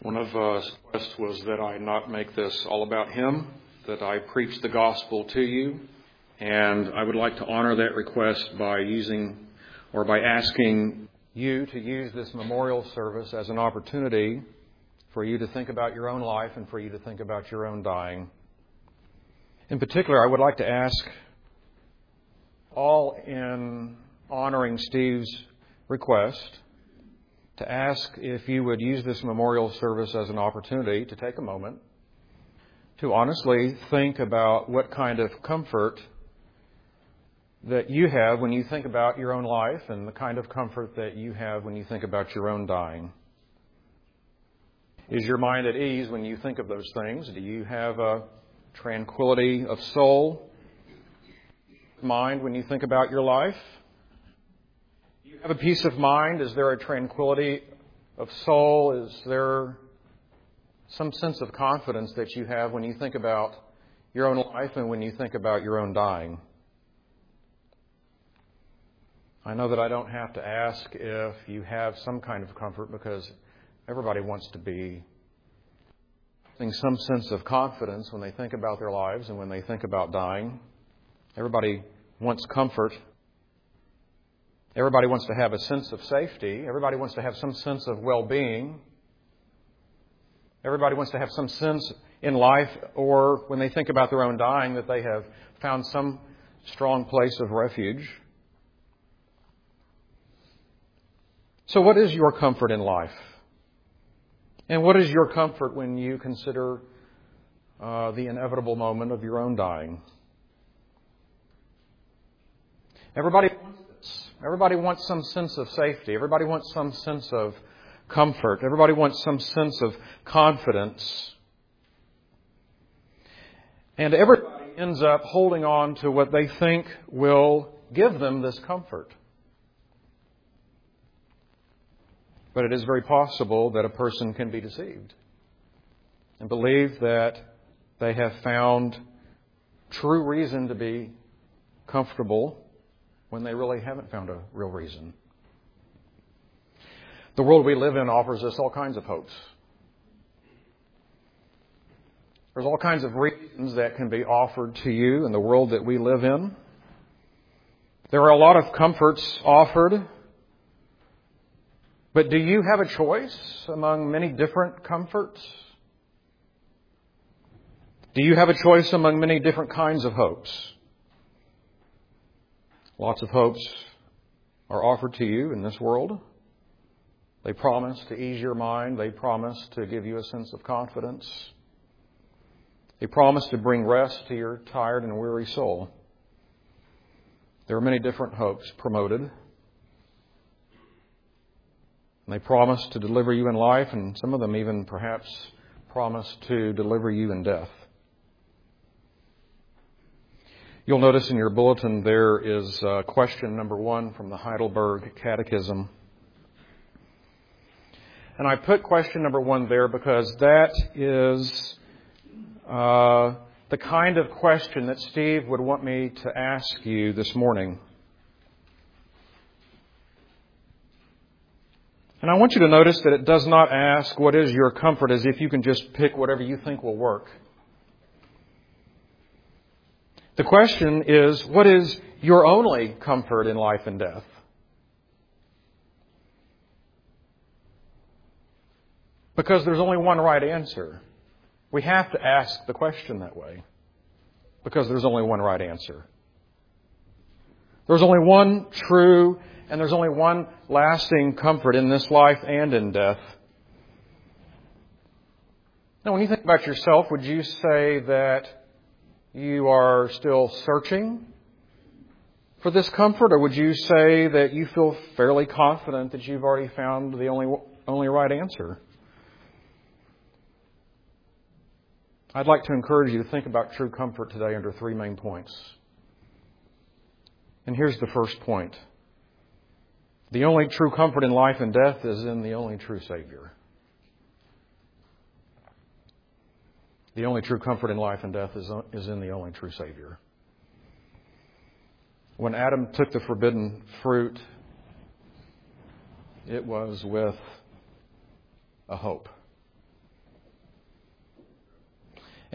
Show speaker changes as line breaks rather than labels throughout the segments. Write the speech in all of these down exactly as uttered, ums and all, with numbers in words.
One of uh, his requests was that I not make this all about him, that I preach the gospel to you. And I would like to honor that request by using or by asking you to use this memorial service as an opportunity for you to think about your own life and for you to think about your own dying. In particular, I would like to ask all in honoring Steve's request to ask if you would use this memorial service as an opportunity to take a moment to honestly think about what kind of comfort that you have when you think about your own life and the kind of comfort that you have when you think about your own dying. Is your mind at ease when you think of those things? Do you have a tranquility of soul, mind when you think about your life? Do you have a peace of mind? Is there a tranquility of soul? Is there some sense of confidence that you have when you think about your own life and when you think about your own dying? I know that I don't have to ask if you have some kind of comfort because everybody wants to be having some sense of confidence when they think about their lives and when they think about dying. Everybody wants comfort. Everybody wants to have a sense of safety. Everybody wants to have some sense of well-being. Everybody wants to have some sense in life or when they think about their own dying that they have found some strong place of refuge. So what is your comfort in life? And what is your comfort when you consider uh, the inevitable moment of your own dying? Everybody wants this. Everybody wants some sense of safety. Everybody wants some sense of comfort. Everybody wants some sense of confidence. And everybody ends up holding on to what they think will give them this comfort. But it is very possible that a person can be deceived and believe that they have found true reason to be comfortable when they really haven't found a real reason. The world we live in offers us all kinds of hopes. There's all kinds of reasons that can be offered to you in the world that we live in. There are a lot of comforts offered. But do you have a choice among many different comforts? Do you have a choice among many different kinds of hopes? Lots of hopes are offered to you in this world. They promise to ease your mind. They promise to give you a sense of confidence. They promise to bring rest to your tired and weary soul. There are many different hopes promoted. And they promise to deliver you in life, and some of them even perhaps promise to deliver you in death. You'll notice in your bulletin there is uh, question number one from the Heidelberg Catechism. And I put question number one there because that is uh, the kind of question that Steve would want me to ask you this morning. And I want you to notice that it does not ask, what is your comfort, as if you can just pick whatever you think will work. The question is, what is your only comfort in life and death? Because there's only one right answer. We have to ask the question that way. Because there's only one right answer. There's only one true and there's only one lasting comfort in this life and in death. Now, when you think about yourself, would you say that you are still searching for this comfort? Or would you say that you feel fairly confident that you've already found the only, only right answer? I'd like to encourage you to think about true comfort today under three main points. And here's the first point. The only true comfort in life and death is in the only true Savior. The only true comfort in life and death is, is in the only true Savior. When Adam took the forbidden fruit, it was with a hope.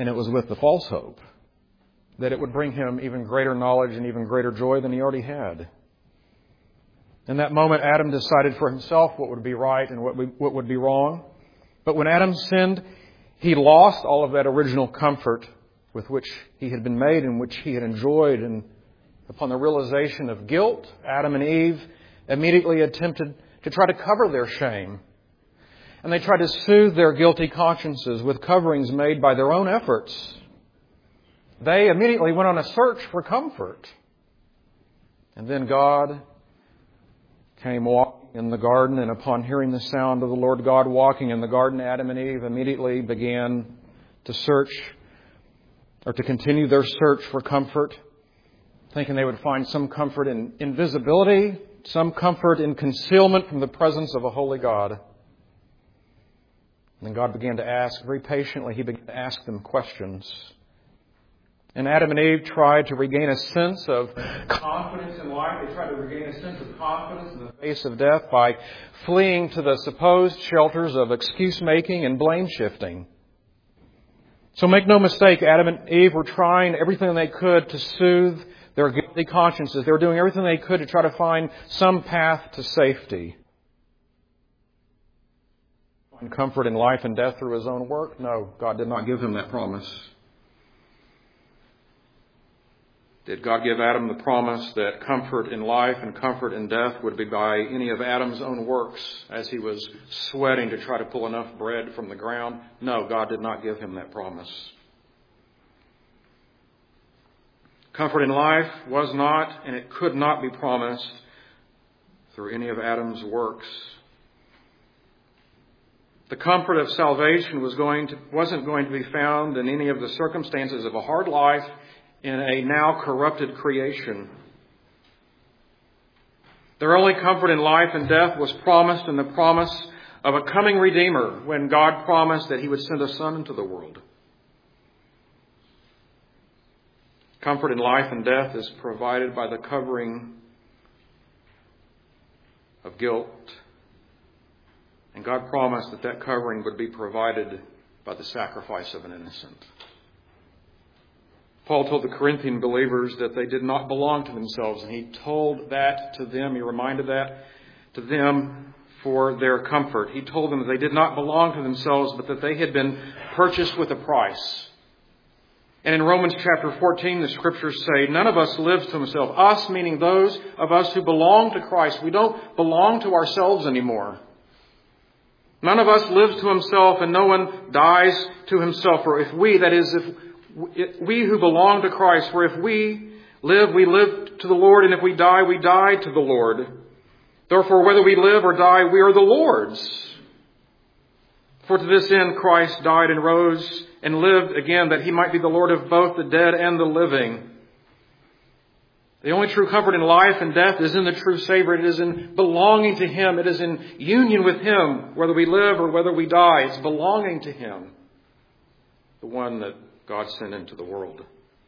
And it was with the false hope that it would bring him even greater knowledge and even greater joy than he already had. In that moment, Adam decided for himself what would be right and what, what would be wrong. But when Adam sinned, he lost all of that original comfort with which he had been made and which he had enjoyed. And upon the realization of guilt, Adam and Eve immediately attempted to try to cover their shame. And they tried to soothe their guilty consciences with coverings made by their own efforts. They immediately went on a search for comfort. And then God came walking in the garden, and upon hearing the sound of the Lord God walking in the garden, Adam and Eve immediately began to search or to continue their search for comfort, thinking they would find some comfort in invisibility, some comfort in concealment from the presence of a holy God. And then God began to ask, very patiently, He began to ask them questions. And Adam and Eve tried to regain a sense of confidence in life. They tried to regain a sense of confidence in the face of death by fleeing to the supposed shelters of excuse-making and blame-shifting. So make no mistake, Adam and Eve were trying everything they could to soothe their guilty consciences. They were doing everything they could to try to find some path to safety. Find comfort in life and death through his own work? No, God did not give him that promise. Did God give Adam the promise that comfort in life and comfort in death would be by any of Adam's own works as he was sweating to try to pull enough bread from the ground? No, God did not give him that promise. Comfort in life was not and it could not be promised through any of Adam's works. The comfort of salvation was going to, wasn't going to be found in any of the circumstances of a hard life in a now corrupted creation. Their only comfort in life and death was promised in the promise of a coming Redeemer when God promised that He would send a Son into the world. Comfort in life and death is provided by the covering of guilt. And God promised that that covering would be provided by the sacrifice of an innocent. Paul told the Corinthian believers that they did not belong to themselves, and he told that to them, he reminded that to them for their comfort. He told them that they did not belong to themselves, but that they had been purchased with a price. And in Romans chapter fourteen, the Scriptures say, none of us lives to himself. Us, meaning those of us who belong to Christ. We don't belong to ourselves anymore. None of us lives to himself, and no one dies to himself. For if we, that is, if we who belong to Christ, for if we live, we live to the Lord, and if we die, we die to the Lord. Therefore, whether we live or die, we are the Lord's. For to this end Christ died and rose and lived again, that He might be the Lord of both the dead and the living. The only true comfort in life and death is in the true Savior. It is in belonging to Him. It is in union with Him, whether we live or whether we die. It's belonging to Him, the one that God sent into the world.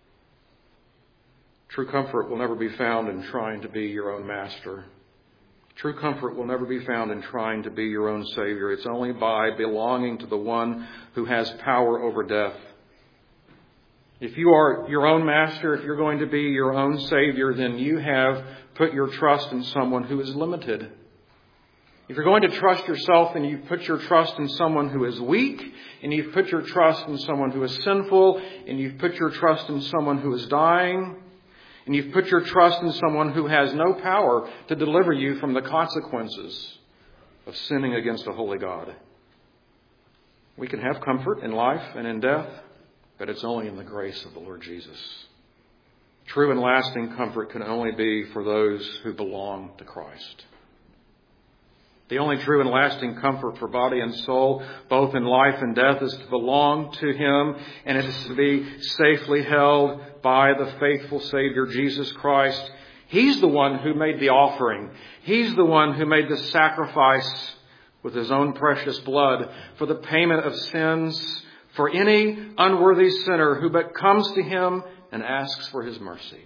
True comfort will never be found in trying to be your own master. True comfort will never be found in trying to be your own Savior. It's only by belonging to the one who has power over death. If you are your own master, if you're going to be your own Savior, then you have put your trust in someone who is limited. If you're going to trust yourself, then you've put your trust in someone who is weak, and you've put your trust in someone who is sinful, and you've put your trust in someone who is dying, and you've put your trust in someone who has no power to deliver you from the consequences of sinning against a holy God. We can have comfort in life and in death, but it's only in the grace of the Lord Jesus. True and lasting comfort can only be for those who belong to Christ. The only true and lasting comfort for body and soul, both in life and death, is to belong to Him, and it is to be safely held by the faithful Savior, Jesus Christ. He's the one who made the offering. He's the one who made the sacrifice with His own precious blood for the payment of sins for any unworthy sinner who but comes to Him and asks for His mercy.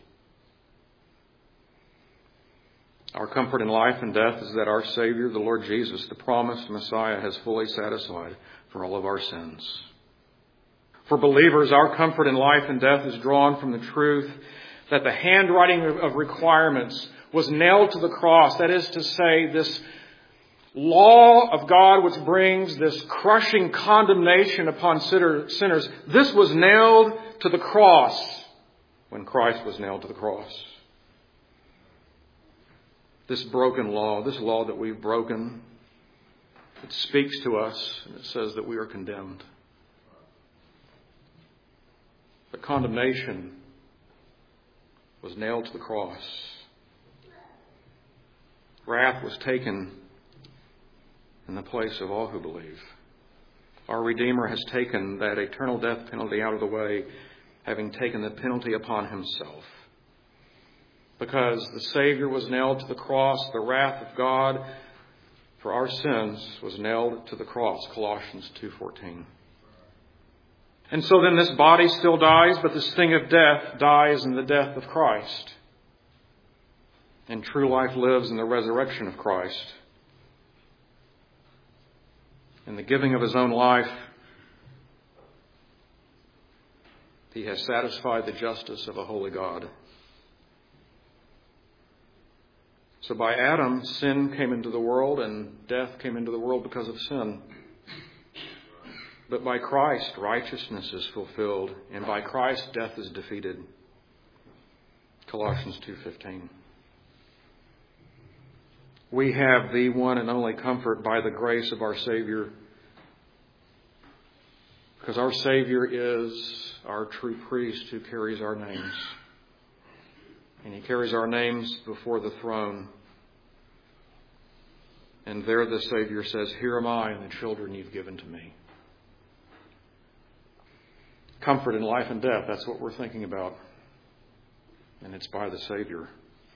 Our comfort in life and death is that our Savior, the Lord Jesus, the promised Messiah, has fully satisfied for all of our sins. For believers, our comfort in life and death is drawn from the truth that the handwriting of requirements was nailed to the cross. That is to say, this law of God which brings this crushing condemnation upon sinners, this was nailed to the cross when Christ was nailed to the cross. This broken law, this law that we've broken, it speaks to us and it says that we are condemned. But condemnation was nailed to the cross. Wrath was taken in the place of all who believe. Our Redeemer has taken that eternal death penalty out of the way, having taken the penalty upon himself. Because the Savior was nailed to the cross, the wrath of God for our sins was nailed to the cross, Colossians two fourteen. And so then this body still dies, but the sting of death dies in the death of Christ. And true life lives in the resurrection of Christ. In the giving of his own life, he has satisfied the justice of a holy God. So by Adam, sin came into the world and death came into the world because of sin. But by Christ, righteousness is fulfilled, and by Christ, death is defeated. Colossians two fifteen. We have the one and only comfort by the grace of our Savior, because our Savior is our true priest who carries our names. And he carries our names before the throne. And there the Savior says, "Here am I and the children you've given to me." Comfort in life and death, that's what we're thinking about. And it's by the Savior.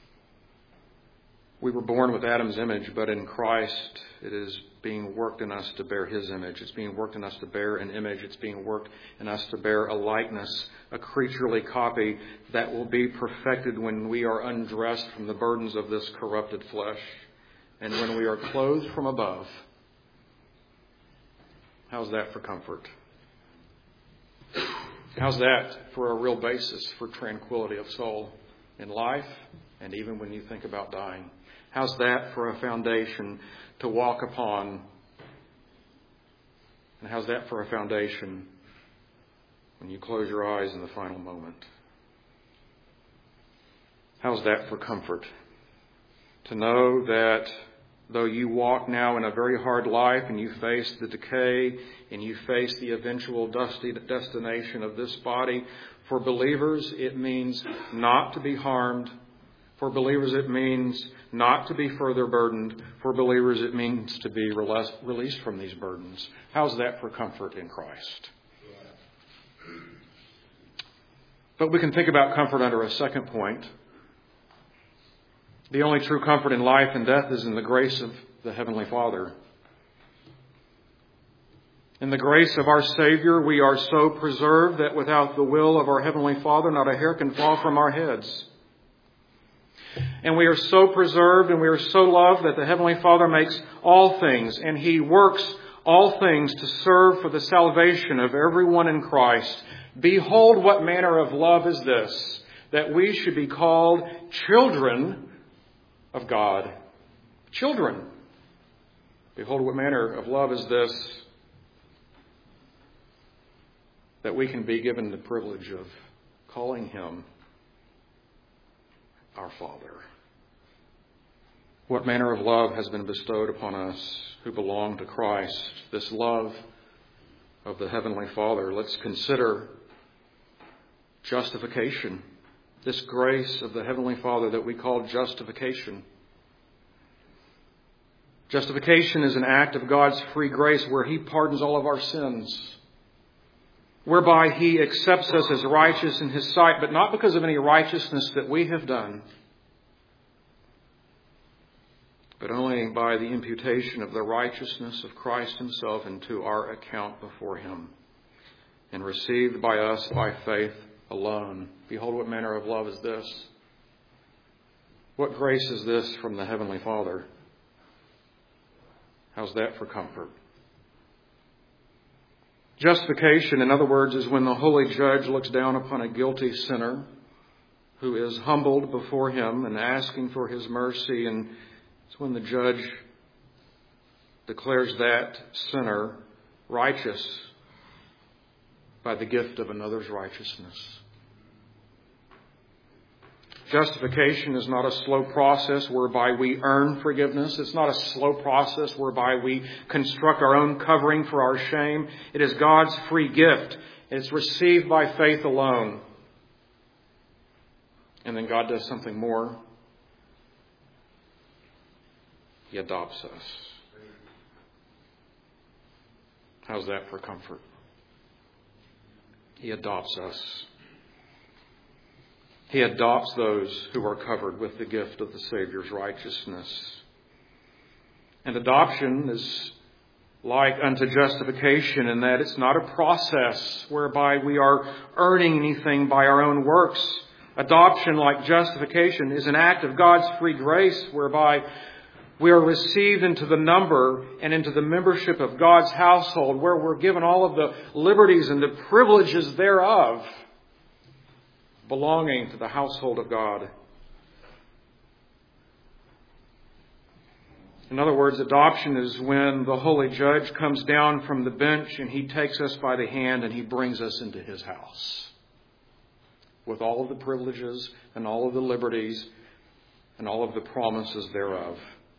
We were born with Adam's image, but in Christ it is being worked in us to bear his image. It's being worked in us to bear an image. It's being worked in us to bear a likeness, a creaturely copy that will be perfected when we are undressed from the burdens of this corrupted flesh and when we are clothed from above. How's that for comfort? How's that for a real basis for tranquility of soul in life and even when you think about dying? How's that for a foundation to walk upon? And how's that for a foundation when you close your eyes in the final moment? How's that for comfort? To know that though you walk now in a very hard life and you face the decay and you face the eventual dusty destination of this body, for believers it means not to be harmed. For believers it means not to be further burdened. For believers it means to be released from these burdens. How's that for comfort in Christ? But we can think about comfort under a second point. The only true comfort in life and death is in the grace of the Heavenly Father. In the grace of our Savior, we are so preserved that without the will of our Heavenly Father, not a hair can fall from our heads. And we are so preserved and we are so loved that the Heavenly Father makes all things, and He works all things to serve for the salvation of everyone in Christ. Behold, what manner of love is this, that we should be called children of God. Children. Behold, what manner of love is this, that we can be given the privilege of calling Him our Father. What manner of love has been bestowed upon us who belong to Christ? This love of the Heavenly Father. Let's consider justification. This grace of the Heavenly Father that we call justification. Justification is an act of God's free grace where He pardons all of our sins, whereby He accepts us as righteous in His sight, but not because of any righteousness that we have done, but only by the imputation of the righteousness of Christ Himself into our account before Him, and received by us by faith alone. Behold, what manner of love is this? What grace is this from the Heavenly Father? How's that for comfort? Justification, in other words, is when the holy judge looks down upon a guilty sinner who is humbled before him and asking for his mercy, and it's when the judge declares that sinner righteous by the gift of another's righteousness. Justification is not a slow process whereby we earn forgiveness. It's not a slow process whereby we construct our own covering for our shame. It is God's free gift. It's received by faith alone. And then God does something more. He adopts us. How's that for comfort? He adopts us. He adopts those who are covered with the gift of the Savior's righteousness. And adoption is like unto justification in that it's not a process whereby we are earning anything by our own works. Adoption, like justification, is an act of God's free grace whereby we are received into the number and into the membership of God's household, where we're given all of the liberties and the privileges thereof, belonging to the household of God. In other words, adoption is when the holy judge comes down from the bench and he takes us by the hand and he brings us into his house with all of the privileges and all of the liberties and all of the promises thereof.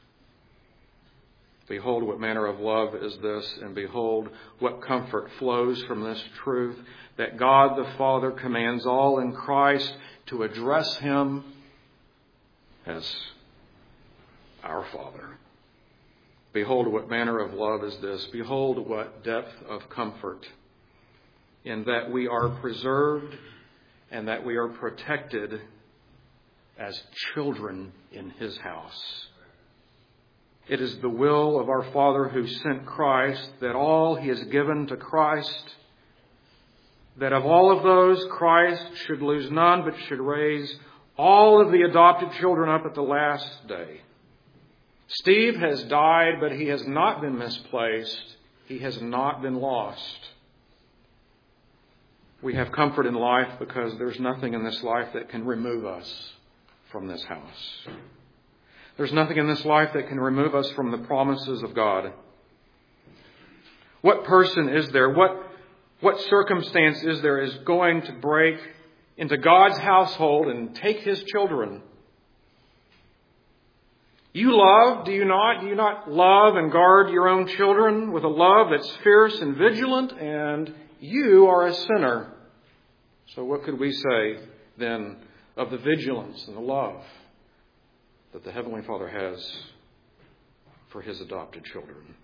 Behold, what manner of love is this, and behold, what comfort flows from this truth, that God the Father commands all in Christ to address Him as our Father. Behold, what manner of love is this. Behold, what depth of comfort, in that we are preserved and that we are protected as children in His house. It is the will of our Father who sent Christ that all He has given to Christ, that of all of those, Christ should lose none, but should raise all of the adopted children up at the last day. Steve has died, but he has not been misplaced. He has not been lost. We have comfort in life because there's nothing in this life that can remove us from this house. There's nothing in this life that can remove us from the promises of God. What person is there? What, what circumstance is there is going to break into God's household and take His children? You love, do you not? Do you not love and guard your own children with a love that's fierce and vigilant? And you are a sinner. So what could we say then of the vigilance and the love that the Heavenly Father has for His adopted children?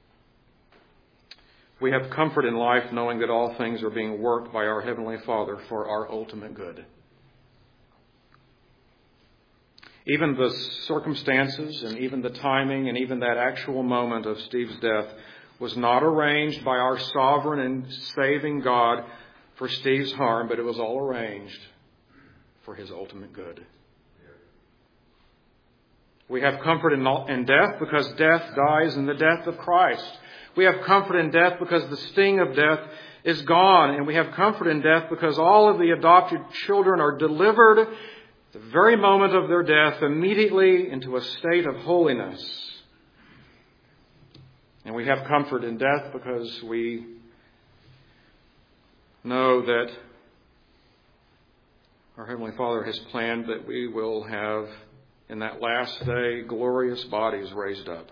We have comfort in life knowing that all things are being worked by our Heavenly Father for our ultimate good. Even the circumstances and even the timing and even that actual moment of Steve's death was not arranged by our sovereign and saving God for Steve's harm, but it was all arranged for his ultimate good. We have comfort in death because death dies in the death of Christ. We have comfort in death because the sting of death is gone. And we have comfort in death because all of the adopted children are delivered at the very moment of their death immediately into a state of holiness. And we have comfort in death because we know that our Heavenly Father has planned that we will have, in that last day, glorious bodies raised up.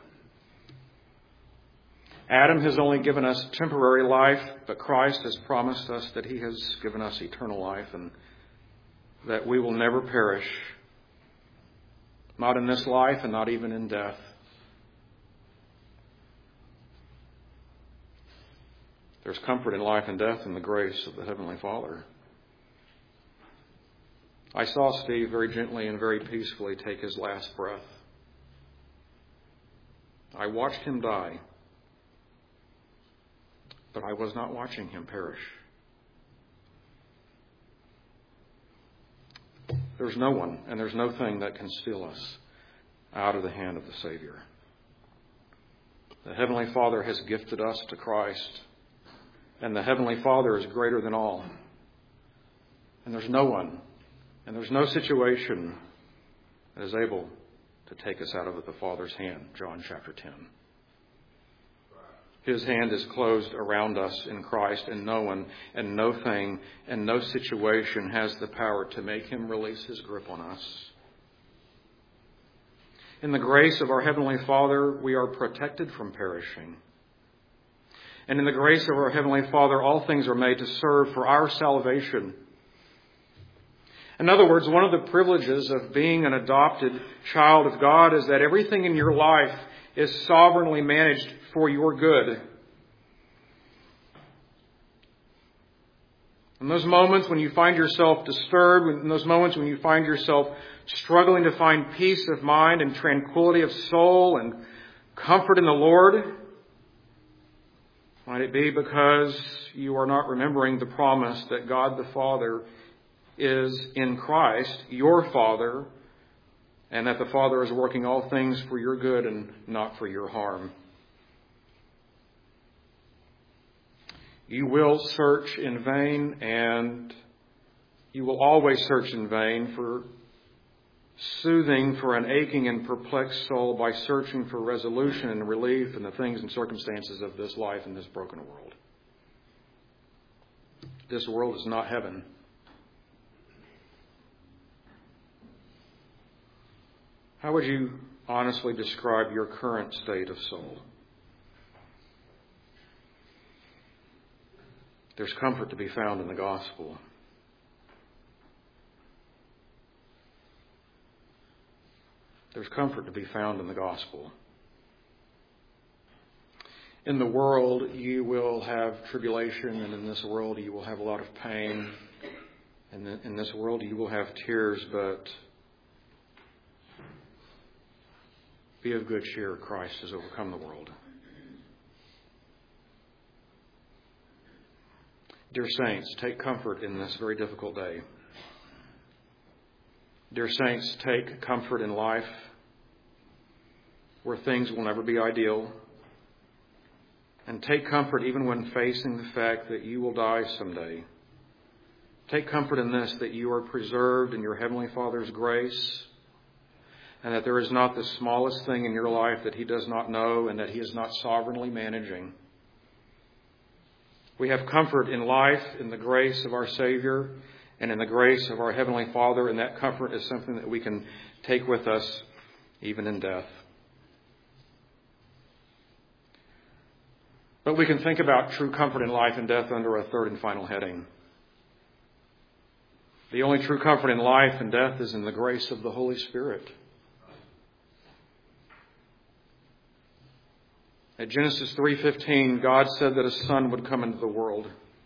Adam has only given us temporary life, but Christ has promised us that He has given us eternal life and that we will never perish, not in this life and not even in death. There's comfort in life and death in the grace of the Heavenly Father. I saw Steve very gently and very peacefully take his last breath. I watched him die, but I was not watching him perish. There's no one and there's no thing that can steal us out of the hand of the Savior. The Heavenly Father has gifted us to Christ, And the Heavenly Father is greater than all. And there's no one, and there's no situation that is able to take us out of the Father's hand, John chapter ten. His hand is closed around us in Christ, and no one and no thing and no situation has the power to make him release his grip on us. In the grace of our Heavenly Father, we are protected from perishing. And in the grace of our Heavenly Father, all things are made to serve for our salvation. In other words, one of the privileges of being an adopted child of God is that everything in your life is sovereignly managed for your good. In those moments when you find yourself disturbed, in those moments when you find yourself struggling to find peace of mind and tranquility of soul and comfort in the Lord, might it be because you are not remembering the promise that God the Father is in Christ, your Father, and that the Father is working all things for your good and not for your harm. You will search in vain, and you will always search in vain for soothing for an aching and perplexed soul by searching for resolution and relief in the things and circumstances of this life in this broken world. This world is not heaven. How would you honestly describe your current state of soul? There's comfort to be found in the gospel. There's comfort to be found in the gospel. In the world, you will have tribulation, and in this world, you will have a lot of pain. And in this world, you will have tears, but be of good cheer. Christ has overcome the world. Dear saints, take comfort in this very difficult day. Dear saints, take comfort in life where things will never be ideal. And take comfort even when facing the fact that you will die someday. Take comfort in this, that you are preserved in your Heavenly Father's grace, and that there is not the smallest thing in your life that He does not know and that He is not sovereignly managing. We have comfort in life, in the grace of our Savior, and in the grace of our Heavenly Father, and that comfort is something that we can take with us even in death. But we can think about true comfort in life and death under a third and final heading. The only true comfort in life and death is in the grace of the Holy Spirit. At Genesis three fifteen, God said that a son would come into the world.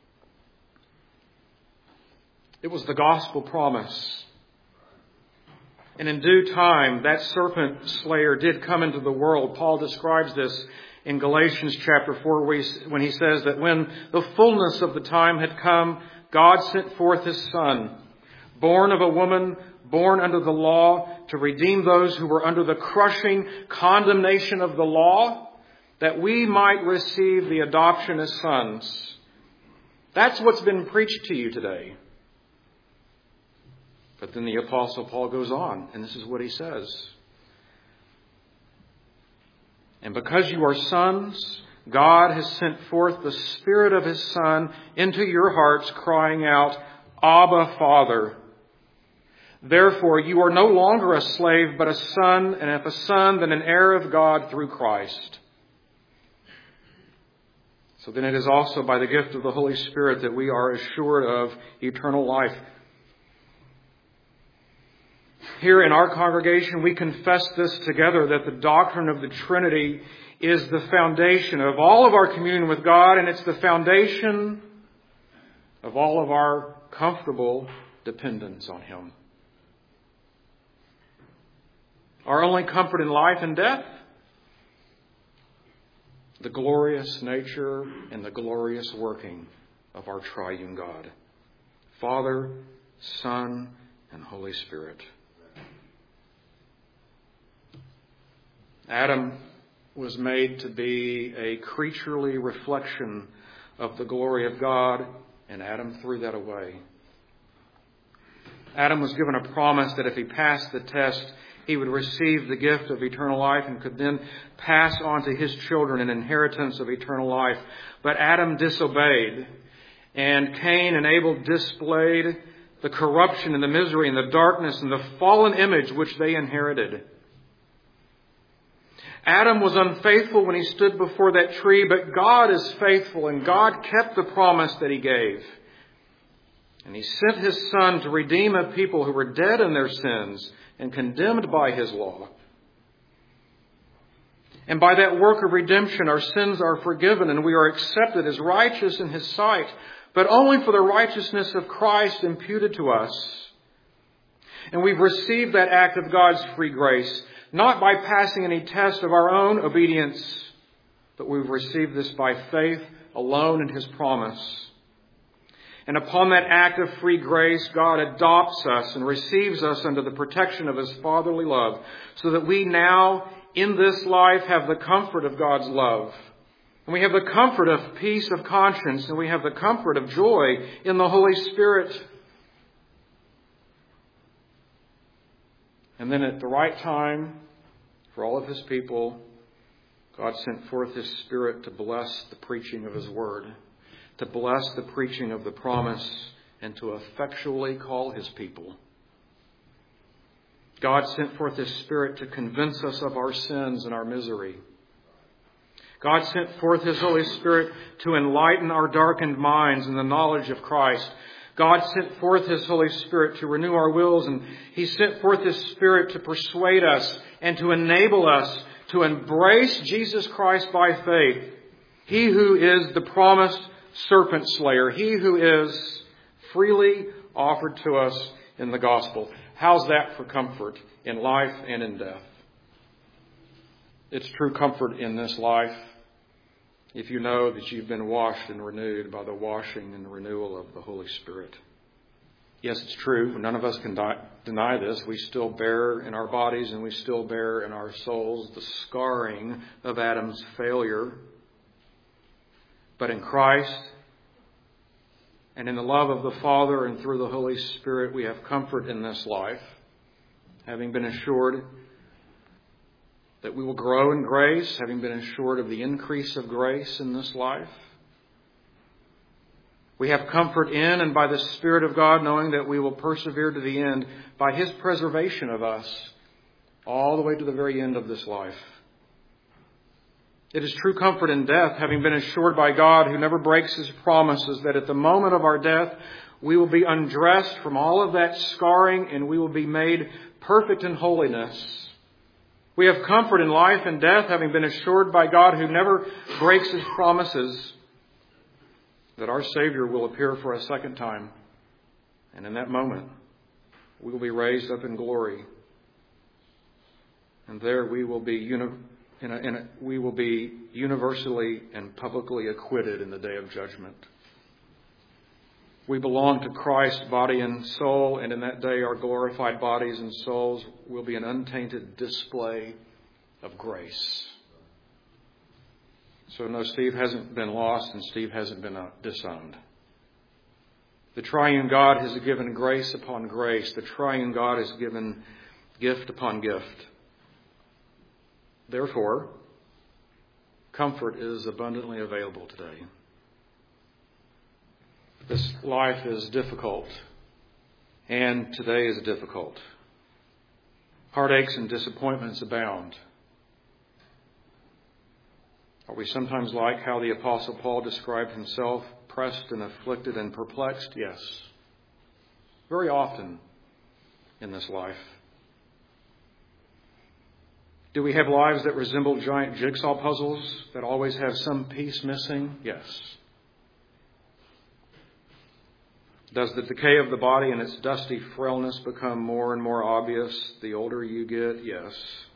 It was the gospel promise. And in due time, that serpent slayer did come into the world. Paul describes this in Galatians chapter four when he says that when the fullness of the time had come, God sent forth His Son, born of a woman, born under the law, to redeem those who were under the crushing condemnation of the law, that we might receive the adoption as sons. That's what's been preached to you today. But then the Apostle Paul goes on, and this is what he says. And because you are sons, God has sent forth the Spirit of His Son into your hearts, crying out, Abba, Father. Therefore, you are no longer a slave, but a son, and if a son, then an heir of God through Christ. So then it is also by the gift of the Holy Spirit that we are assured of eternal life. Here in our congregation, we confess this together, that the doctrine of the Trinity is the foundation of all of our communion with God, and it's the foundation of all of our comfortable dependence on Him. Our only comfort in life and death, the glorious nature and the glorious working of our triune God, Father, Son, and Holy Spirit. Adam was made to be a creaturely reflection of the glory of God, and Adam threw that away. Adam was given a promise that if he passed the test, he would receive the gift of eternal life and could then pass on to his children an inheritance of eternal life. But Adam disobeyed, and Cain and Abel displayed the corruption and the misery and the darkness and the fallen image which they inherited. Adam was unfaithful when he stood before that tree, but God is faithful, and God kept the promise that he gave. And he sent his Son to redeem a people who were dead in their sins and condemned by his law. And by that work of redemption, our sins are forgiven and we are accepted as righteous in his sight, but only for the righteousness of Christ imputed to us. And we've received that act of God's free grace, not by passing any test of our own obedience, but we've received this by faith alone in his promise. And upon that act of free grace, God adopts us and receives us under the protection of his fatherly love, so that we now, in this life, have the comfort of God's love. And we have the comfort of peace of conscience, and we have the comfort of joy in the Holy Spirit. And then at the right time, for all of his people, God sent forth his Spirit to bless the preaching of his word, to bless the preaching of the promise, and to effectually call his people. God sent forth his Spirit to convince us of our sins and our misery. God sent forth his Holy Spirit to enlighten our darkened minds in the knowledge of Christ. God sent forth his Holy Spirit to renew our wills, and he sent forth his Spirit to persuade us and to enable us to embrace Jesus Christ by faith. He who is the promised serpent slayer, he who is freely offered to us in the gospel. How's that for comfort in life and in death? It's true comfort in this life if you know that you've been washed and renewed by the washing and renewal of the Holy Spirit. Yes, it's true. None of us can die, deny this. We still bear in our bodies and we still bear in our souls the scarring of Adam's failure. But in Christ and in the love of the Father and through the Holy Spirit, we have comfort in this life, having been assured that we will grow in grace, having been assured of the increase of grace in this life. We have comfort in and by the Spirit of God, knowing that we will persevere to the end by his preservation of us all the way to the very end of this life. It is true comfort in death, having been assured by God, who never breaks his promises, that at the moment of our death, we will be undressed from all of that scarring and we will be made perfect in holiness. We have comfort in life and death, having been assured by God, who never breaks his promises, that our Savior will appear for a second time. And in that moment, we will be raised up in glory. And there we will be uni- in a, in a, we will be universally and publicly acquitted in the day of judgment. We belong to Christ, body and soul, and in that day our glorified bodies and souls will be an untainted display of grace. So no, Steve hasn't been lost and Steve hasn't been disowned. The triune God has given grace upon grace. The triune God has given gift upon gift. Therefore, comfort is abundantly available today. This life is difficult, and today is difficult. Heartaches and disappointments abound. Are we sometimes like how the Apostle Paul described himself, pressed and afflicted and perplexed? Yes. Very often in this life. Do we have lives that resemble giant jigsaw puzzles that always have some piece missing? Yes. Does the decay of the body and its dusty frailness become more and more obvious the older you get? Yes.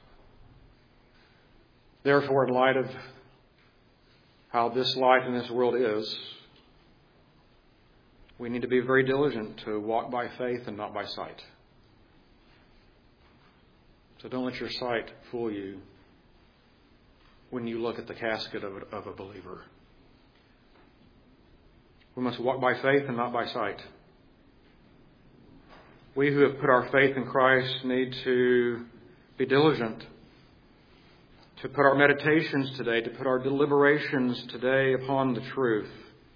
Therefore, in light of how this life in this world is, we need to be very diligent to walk by faith and not by sight. So don't let your sight fool you when you look at the casket of a, of a believer. We must walk by faith and not by sight. We who have put our faith in Christ need to be diligent, to put our meditations today, to put our deliberations today upon the truth.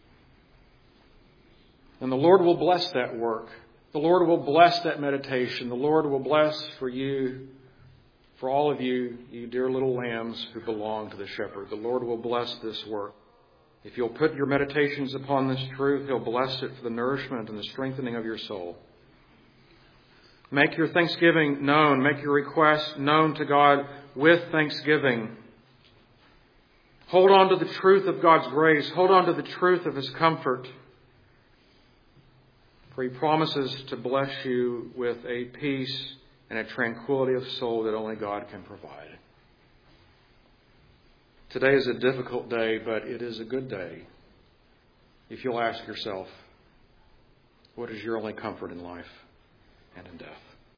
And the Lord will bless that work. The Lord will bless that meditation. The Lord will bless for you, for all of you, you dear little lambs who belong to the shepherd. The Lord will bless this work. If you'll put your meditations upon this truth, He'll bless it for the nourishment and the strengthening of your soul. Make your thanksgiving known. Make your request known to God with thanksgiving. Hold on to the truth of God's grace. Hold on to the truth of His comfort. For He promises to bless you with a peace and a tranquility of soul that only God can provide. Today is a difficult day, but it is a good day. If you'll ask yourself, what is your only comfort in life and in death?